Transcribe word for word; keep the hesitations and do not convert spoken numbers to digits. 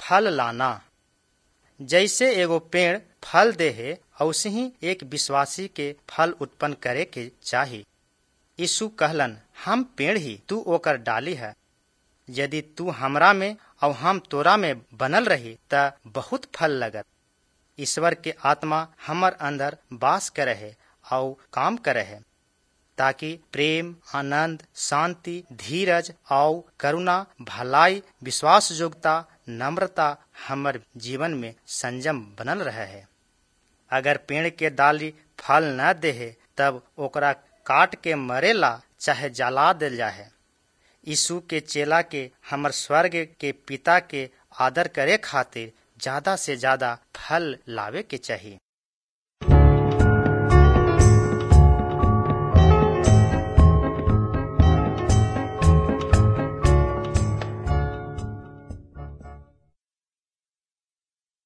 फल लाना। जैसे एगो पेड़ फल दे है वैसे ही एक विश्वासी के फल उत्पन्न करे के चाही। यीशु कहलन, हम पेड़ ही, तू ओकर डाली है। यदि तू हमरा में और हम तोरा में बनल रही त बहुत फल लगत। ईश्वर के आत्मा हमर अंदर वास करे है और काम करे है ताकि प्रेम, आनंद, शांति, धीरज और करुणा, भलाई, विश्वास योग्यता, नम्रता हमर जीवन में संयम बनल रहे है। अगर पेड़ के डाली फल न दे है तब ओकरा काट के मरेला चाहे जला दिल जाए। यीशु के चेला के हमर स्वर्ग के पिता के आदर करे खातिर ज्यादा से ज्यादा फल लावे के चाहिए।